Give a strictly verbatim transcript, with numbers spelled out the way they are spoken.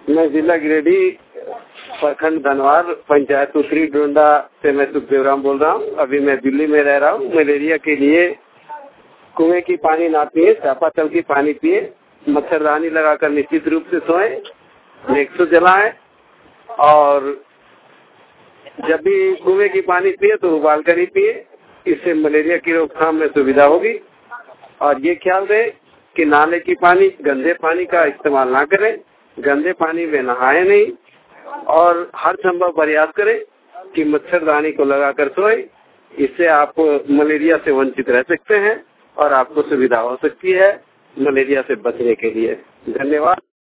मैं जिला गिरिडीह, प्रखंड धनवार, पंचायत उत्तरी डोंडा से मैं सुखदेव राम बोल रहा हूँ। अभी मैं दिल्ली में रह रहा हूँ। मलेरिया के लिए कुएं की पानी ना पिए, चापाकल की पानी पिए, मच्छरदानी लगाकर निश्चित रूप से सोएं, नेक्सो जलाएं और जब भी कुएं की पानी पिए तो उबाल कर ही पिए। इससे मलेरिया की रोकथाम में सुविधा होगी। और ये ख्याल रहे कि नाले की पानी, गंदे पानी का इस्तेमाल ना करें, गंदे पानी में नहाए नहीं और हर संभव प्रयास करें कि मच्छरदानी को लगाकर सोए। इससे आप मलेरिया से वंचित रह सकते हैं और आपको सुविधा हो सकती है मलेरिया से बचने के लिए। धन्यवाद।